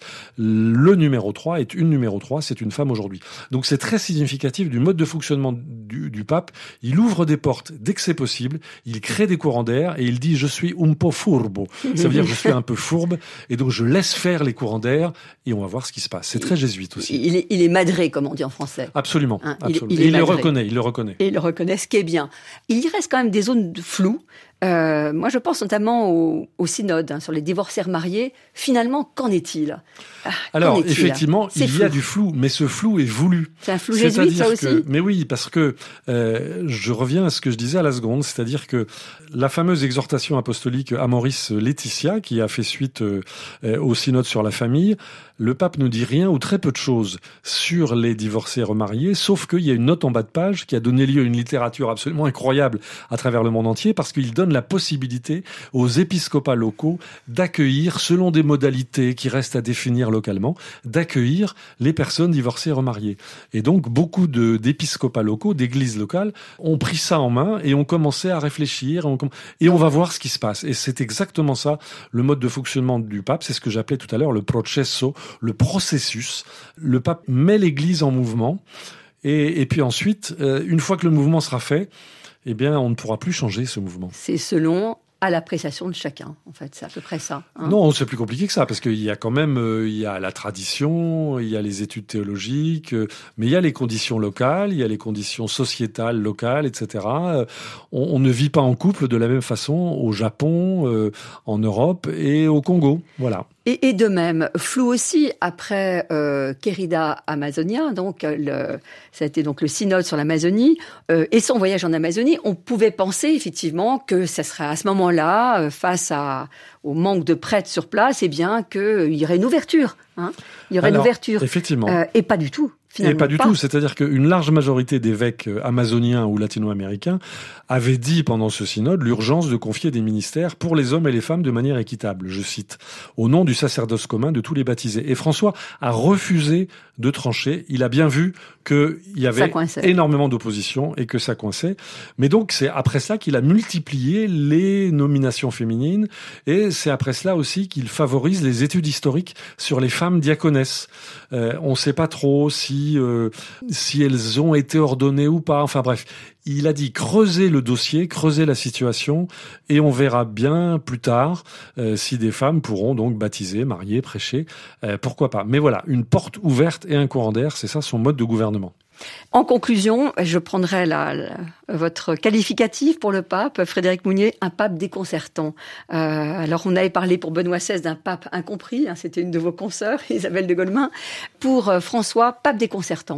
Le numéro trois est une numéro trois, c'est une femme aujourd'hui. Donc c'est très significatif du mode de fonctionnement du, du pape. Il ouvre des portes dès que c'est possible, il crée des courants d'air et il dit « je suis un po' furbo ». Ça veut dire « je suis un peu fourbe » et donc je laisse faire les courants d'air et on va voir ce qui se passe. C'est très jésuite aussi. Il est, il est madré, comme on dit en français. Absolument. Hein, absolument. Il, il et il madré. le reconnaît, il le reconnaît. Et il le reconnaît, ce qui est bien. Il y reste quand même des zones de flou. Euh, moi, je pense notamment au, au synode, hein, sur les divorcés mariés. Finalement, qu'en est-il? ah, Alors, qu'en est-il effectivement, il flou. y a du flou, mais ce flou est voulu. C'est un flou jésuite, ça aussi que, Mais oui, parce que euh, je reviens à ce que je disais à la seconde, c'est-à-dire que la fameuse exhortation apostolique Amoris Laetitia, qui a fait suite euh, au synode sur la famille, le pape ne dit rien ou très peu de choses sur les divorcés remariés, sauf qu'il y a une note en bas de page qui a donné lieu à une littérature absolument incroyable à travers le monde entier, parce qu'il donne la possibilité aux épiscopats locaux d'accueillir, selon des modalités qui restent à définir localement, d'accueillir les personnes divorcées remariées. Et donc, beaucoup de, d'épiscopats locaux, d'églises locales, ont pris ça en main et ont commencé à réfléchir, on, et on va voir ce qui se passe. Et c'est exactement ça, le mode de fonctionnement du pape, c'est ce que j'appelais tout à l'heure le processo, le processus. Le pape met l'Église en mouvement, et, et puis ensuite, euh, une fois que le mouvement sera fait, eh bien, on ne pourra plus changer ce mouvement. C'est selon à l'appréciation de chacun, en fait, c'est à peu près ça. Hein. Non, c'est plus compliqué que ça, parce qu'il y a quand même, euh, il y a la tradition, il y a les études théologiques, euh, mais il y a les conditions locales, il y a les conditions sociétales locales, et cetera. Euh, on, on ne vit pas en couple de la même façon au Japon, euh, en Europe et au Congo, voilà. Et, et de même, flou aussi, après euh, Querida Amazonia, donc le, ça a été donc le synode sur l'Amazonie, euh, et son voyage en Amazonie, on pouvait penser effectivement que ça serait à ce moment-là, euh, face à, au manque de prêtres sur place, eh bien qu'il euh, y aurait une ouverture. Hein, il y aurait Alors, une ouverture. Effectivement. Euh, et pas du tout. Et pas du pas. tout, c'est-à-dire qu'une large majorité d'évêques amazoniens ou latino-américains avaient dit pendant ce synode l'urgence de confier des ministères pour les hommes et les femmes de manière équitable, je cite, au nom du sacerdoce commun de tous les baptisés. Et François a refusé de trancher, il a bien vu qu'il y avait énormément d'opposition et que ça coinçait. Mais donc c'est après cela qu'il a multiplié les nominations féminines, et c'est après cela aussi qu'il favorise les études historiques sur les femmes diaconesses. Euh, on ne sait pas trop si Euh, si elles ont été ordonnées ou pas. Enfin bref, il a dit creuser le dossier, creuser la situation, et on verra bien plus tard euh, si des femmes pourront donc baptiser, marier, prêcher, euh, pourquoi pas. Mais voilà, une porte ouverte et un courant d'air, c'est ça son mode de gouvernement. En conclusion, je prendrai la, la, votre qualificatif pour le pape, Frédéric Mounier, un pape déconcertant. Euh, alors, on avait parlé pour Benoît seize d'un pape incompris, hein, c'était une de vos consoeurs, Isabelle de Golemin. Pour euh, François, pape déconcertant.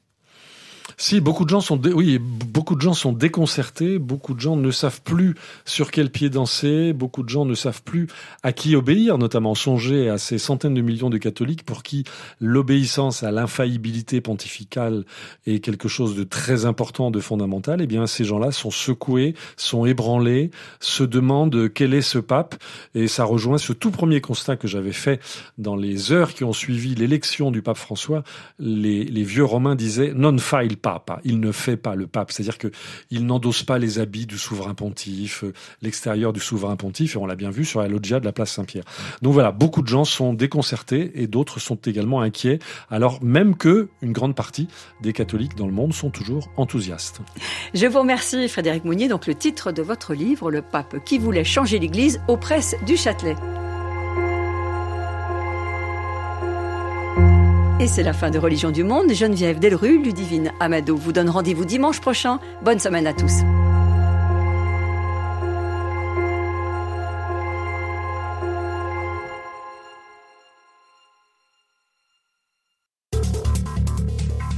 Si, beaucoup de gens sont, dé... oui, beaucoup de gens sont déconcertés, beaucoup de gens ne savent plus sur quel pied danser, beaucoup de gens ne savent plus à qui obéir, notamment songez à ces centaines de millions de catholiques pour qui l'obéissance à l'infaillibilité pontificale est quelque chose de très important, de fondamental. Eh bien, ces gens-là sont secoués, sont ébranlés, se demandent quel est ce pape, et ça rejoint ce tout premier constat que j'avais fait dans les heures qui ont suivi l'élection du pape François. Les, les vieux Romains disaient non fail Papa. Il ne fait pas le pape, c'est-à-dire que il n'endosse pas les habits du souverain pontife, l'extérieur du souverain pontife, et on l'a bien vu sur la loggia de la place Saint-Pierre. Donc voilà, beaucoup de gens sont déconcertés et d'autres sont également inquiets, alors même que une grande partie des catholiques dans le monde sont toujours enthousiastes. Je vous remercie Frédéric Mounier, donc le titre de votre livre, Le pape qui voulait changer l'Église, aux presses du Châtelet. Et c'est la fin de Religion du Monde. Geneviève Delruy, Ludivine Amado vous donne rendez-vous dimanche prochain. Bonne semaine à tous.